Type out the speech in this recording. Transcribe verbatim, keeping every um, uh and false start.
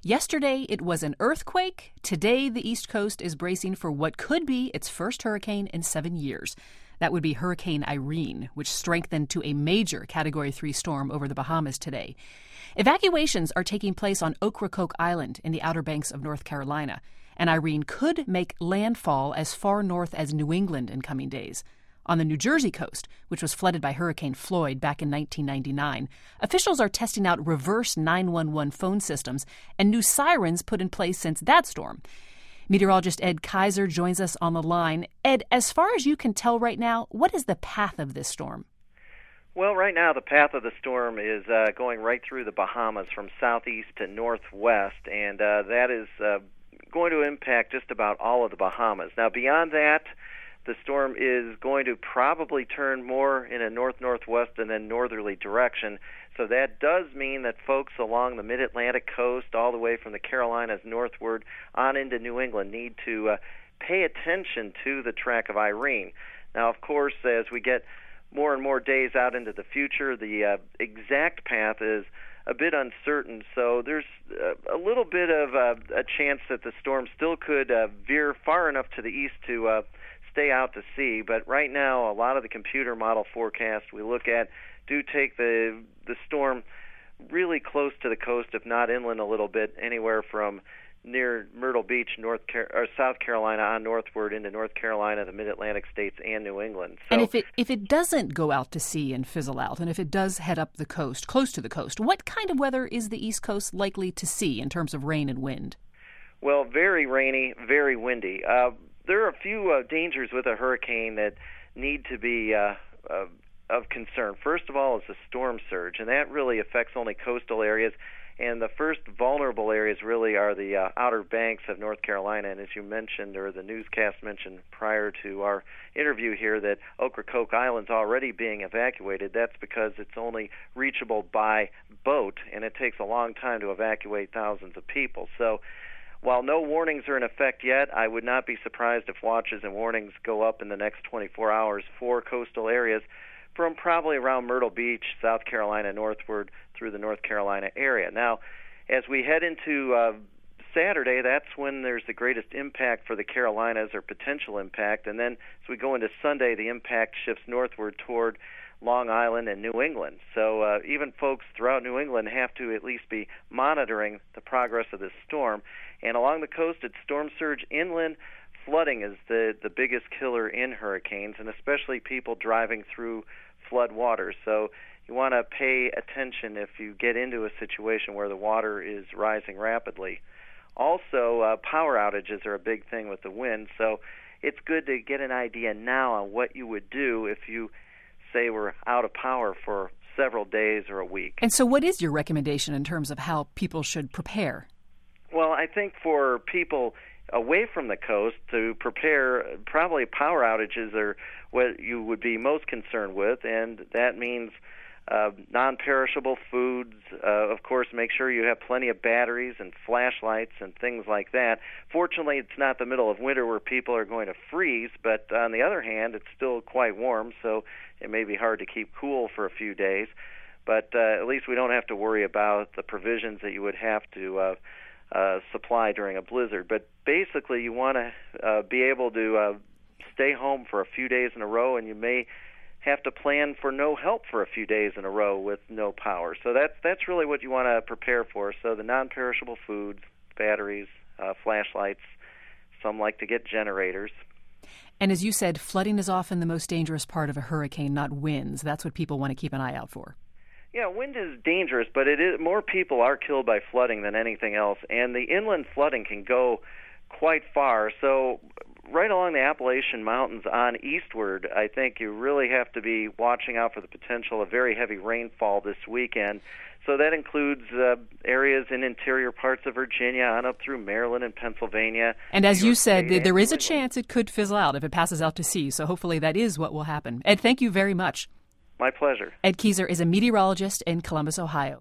Yesterday, it was an earthquake. Today, the East Coast is bracing for what could be its first hurricane in seven years. That would be Hurricane Irene, which strengthened to a major Category three storm over the Bahamas today. Evacuations are taking place on Ocracoke Island in the Outer Banks of North Carolina, and Irene could make landfall as far north as New England in coming days. On the New Jersey coast, which was flooded by Hurricane Floyd back in nineteen ninety-nine, officials are testing out reverse nine one one phone systems and new sirens put in place since that storm. Meteorologist Ed Kaiser joins us on the line. Ed, as far as you can tell right now, what is the path of this storm? Well, right now the path of the storm is uh, going right through the Bahamas from southeast to northwest, and uh, that is uh, going to impact just about all of the Bahamas. Now, beyond that, the storm is going to probably turn more in a north-northwest and then northerly direction. So that does mean that folks along the mid-Atlantic coast, all the way from the Carolinas northward on into New England, need to uh, pay attention to the track of Irene. Now, of course, as we get more and more days out into the future, the uh, exact path is a bit uncertain. So there's uh, a little bit of uh, a chance that the storm still could uh, veer far enough to the east to uh, stay out to sea, but right now a lot of the computer model forecasts we look at do take the the storm really close to the coast, if not inland a little bit, anywhere from near Myrtle Beach, North Car- or South Carolina on northward into North Carolina, the Mid-Atlantic states, and New England. So, and if it if it doesn't go out to sea and fizzle out, and if it does head up the coast, close to the coast, what kind of weather is the East Coast likely to see in terms of rain and wind? Well, very rainy, very windy. Uh, There are a few uh, dangers with a hurricane that need to be uh, uh, of concern. First of all is the storm surge, and that really affects only coastal areas. And the first vulnerable areas really are the uh, Outer Banks of North Carolina. And as you mentioned, or the newscast mentioned prior to our interview here, that Ocracoke Island's already being evacuated. That's because it's only reachable by boat, and it takes a long time to evacuate thousands of people. So while no warnings are in effect yet, I would not be surprised if watches and warnings go up in the next twenty-four hours for coastal areas from probably around Myrtle Beach, South Carolina, northward through the North Carolina area. Now, as we head into uh, Saturday, that's when there's the greatest impact for the Carolinas, or potential impact. And then as we go into Sunday, the impact shifts northward toward Long Island and New England. So uh, even folks throughout New England have to at least be monitoring the progress of this storm. And along the coast, it's storm surge inland. Flooding is the, the biggest killer in hurricanes, and especially people driving through flood waters. So you want to pay attention if you get into a situation where the water is rising rapidly. Also, uh, power outages are a big thing with the wind, so it's good to get an idea now on what you would do if you say we're out of power for several days or a week. And so what is your recommendation in terms of how people should prepare? Well, I think for people away from the coast to prepare, probably power outages are what you would be most concerned with, and that means uh, non-perishable foods. Uh, of course, make sure you have plenty of batteries and flashlights and things like that. Fortunately, it's not the middle of winter where people are going to freeze, but on the other hand, it's still quite warm, so it may be hard to keep cool for a few days. But uh, at least we don't have to worry about the provisions that you would have to uh, uh, supply during a blizzard. But basically, you want to uh, be able to uh, stay home for a few days in a row, and you may have to plan for no help for a few days in a row with no power. So that's that's really what you want to prepare for. So the non-perishable foods, batteries, uh, flashlights. Some like to get generators. And as you said, flooding is often the most dangerous part of a hurricane, not winds. That's what people want to keep an eye out for. Yeah, wind is dangerous, but it is, more people are killed by flooding than anything else, and the inland flooding can go quite far. So right along the Appalachian Mountains on eastward, I think you really have to be watching out for the potential of very heavy rainfall this weekend. So that includes uh, areas in interior parts of Virginia on up through Maryland and Pennsylvania. And as you said, State there is a England. chance it could fizzle out if it passes out to sea. So hopefully that is what will happen. Ed, thank you very much. My pleasure. Ed Kaiser is a meteorologist in Columbus, Ohio.